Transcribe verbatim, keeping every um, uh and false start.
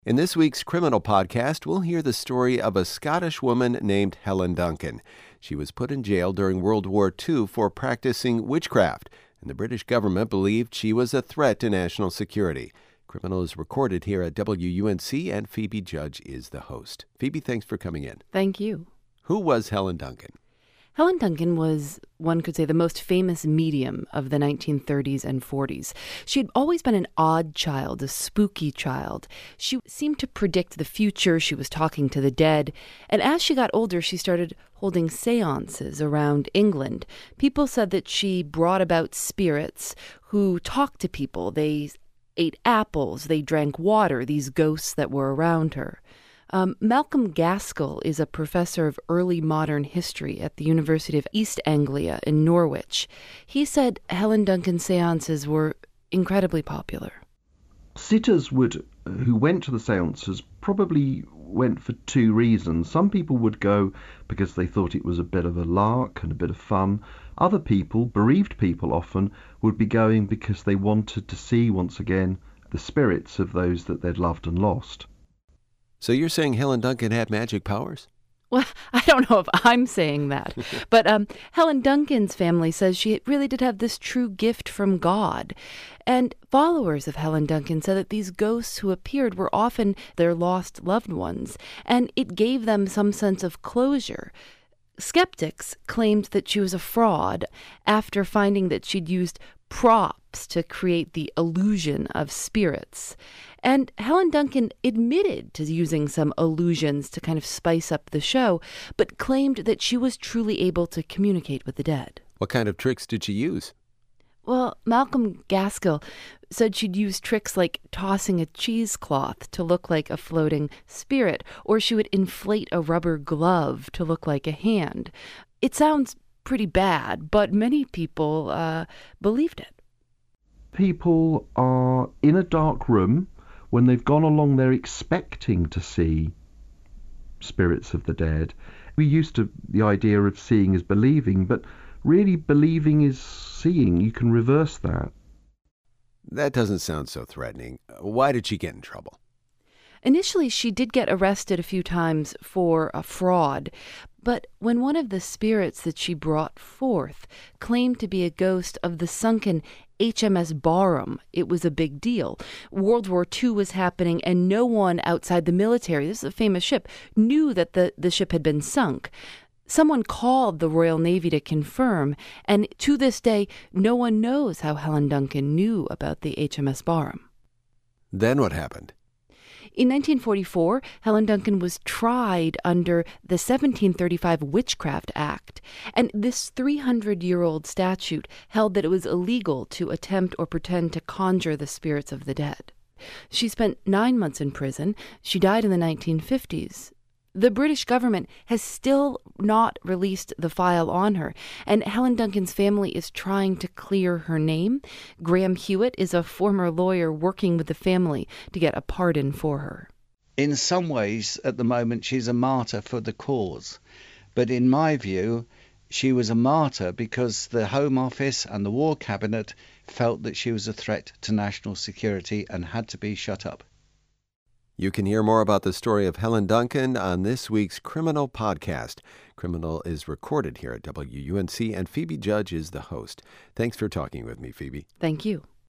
In this week's Criminal Podcast, we'll hear the story of a Scottish woman named Helen Duncan. She was put in jail during World War Two for practicing witchcraft, and the British government believed she was a threat to national security. Criminal is recorded here at W U N C, and Phoebe Judge is the host. Phoebe, thanks for coming in. Thank you. Who was Helen Duncan? Helen Duncan was, one could say, the most famous medium of the nineteen thirties and forties. She had always been an odd child, a spooky child. She seemed to predict the future. She was talking to the dead. And as she got older, she started holding seances around England. People said that she brought about spirits who talked to people. They ate apples. They drank water, these ghosts that were around her. Um, Malcolm Gaskill is a professor of early modern history at the University of East Anglia in Norwich. He said Helen Duncan's seances were incredibly popular. Sitters would, who went to the seances probably went for two reasons. Some people would go because they thought it was a bit of a lark and a bit of fun. Other people, bereaved people often, would be going because they wanted to see once again the spirits of those that they'd loved and lost. So you're saying Helen Duncan had magic powers? Well, I don't know if I'm saying that, but um, Helen Duncan's family says she really did have this true gift from God. And followers of Helen Duncan said that these ghosts who appeared were often their lost loved ones, and it gave them some sense of closure. Skeptics claimed that she was a fraud after finding that she'd used props to create the illusion of spirits. And Helen Duncan admitted to using some illusions to kind of spice up the show, but claimed that she was truly able to communicate with the dead. What kind of tricks did she use? Well, Malcolm Gaskill said she'd use tricks like tossing a cheesecloth to look like a floating spirit, or she would inflate a rubber glove to look like a hand. It sounds pretty bad, but many people uh, believed it. People are in a dark room. When they've gone along, they're expecting to see spirits of the dead. We're used to the idea of seeing as believing, but really believing is seeing. You can reverse that. That doesn't sound so threatening. Why did she get in trouble? Initially, she did get arrested a few times for a fraud, but when one of the spirits that she brought forth claimed to be a ghost of the sunken H M S Barham, it was a big deal. World War Two was happening, and no one outside the military, this is a famous ship, knew that the, the ship had been sunk. Someone called the Royal Navy to confirm, and to this day, no one knows how Helen Duncan knew about the H M S Barham. Then what happened? In nineteen forty-four, Helen Duncan was tried under the seventeen thirty-five Witchcraft Act, and this three hundred year old statute held that it was illegal to attempt or pretend to conjure the spirits of the dead. She spent nine months in prison. She died in the nineteen fifties. The British government has still not released the file on her, and Helen Duncan's family is trying to clear her name. Graham Hewitt is a former lawyer working with the family to get a pardon for her. In some ways, at the moment, she's a martyr for the cause. But in my view, she was a martyr because the Home Office and the War Cabinet felt that she was a threat to national security and had to be shut up. You can hear more about the story of Helen Duncan on this week's Criminal Podcast. Criminal is recorded here at W U N C, and Phoebe Judge is the host. Thanks for talking with me, Phoebe. Thank you.